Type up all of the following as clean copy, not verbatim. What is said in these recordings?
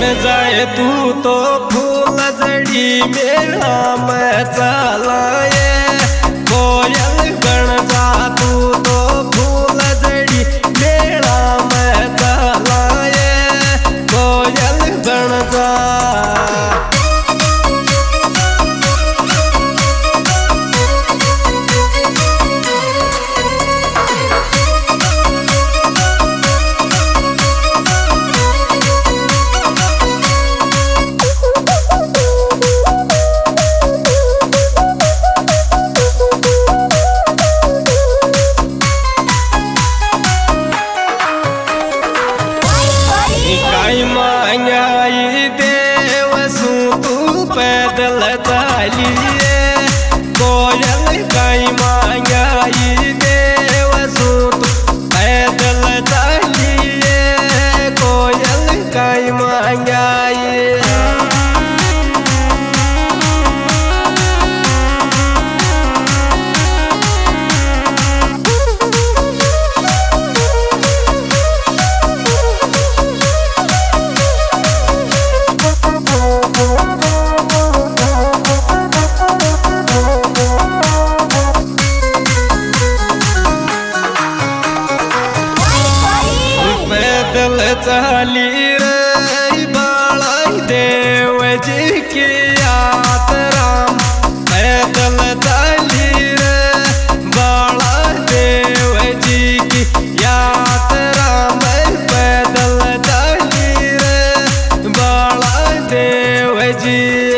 जाए तू तो फूल जड़ी मेला में चलाए कोयल गण जा तू तो फूल जड़ी मेला में चलाए कोयल गण जा। मांगाई देव सू तू पैदल चालिए कोयल काई मांगाई देव सू तू पैदल चालिए कोयल काई मांगाई। पैदल चाली रे बाला देव जी की यात्रा पैदल चाली रे बाला देव जी की यात्रा में पैदल चाली रे बाला देव जी।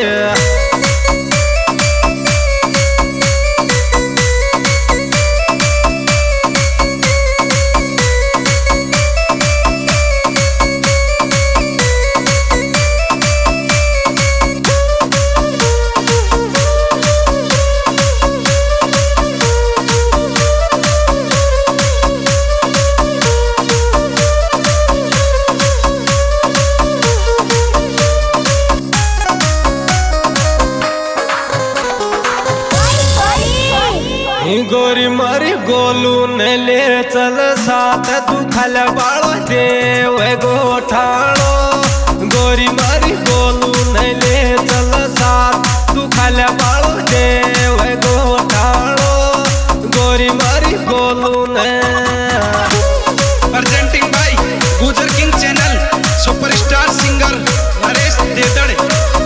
गोरी मारी गोलू ने ले चल साथ दुखल बाड़ो देव गोठाणो गोरी मारी गोलू ने ले चल साथ दुखल बाड़ो देव गोठाणो गोरी मारी गोलू ने। Presenting by Gujjar king channel superstar singer Naresh Dedade.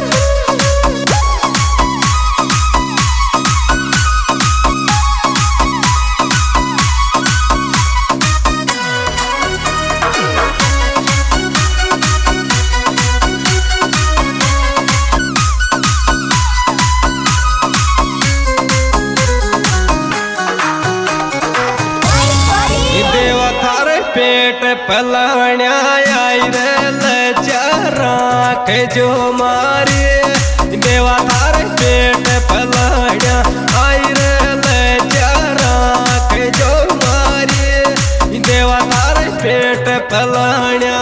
पेट पलाण्या आई रे लचारा के जो मारे देवा थारे पेट पलाण्या आई रे लचारा के जो मारे देवा थारे पेट पलाण्या।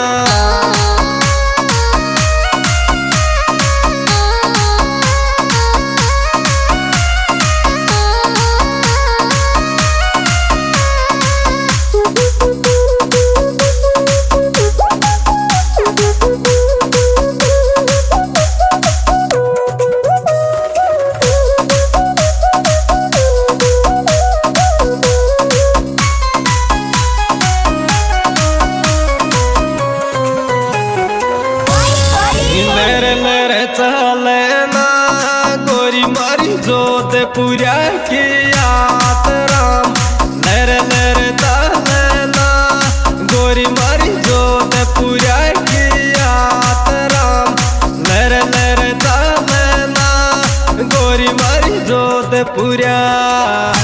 चलना गोरी मारी जोधपुरा की यात्रा लर लर चलना गोरी मारी जोधपुरा की यात्रा लर लर चलना गोरी मारी जोधपुरा।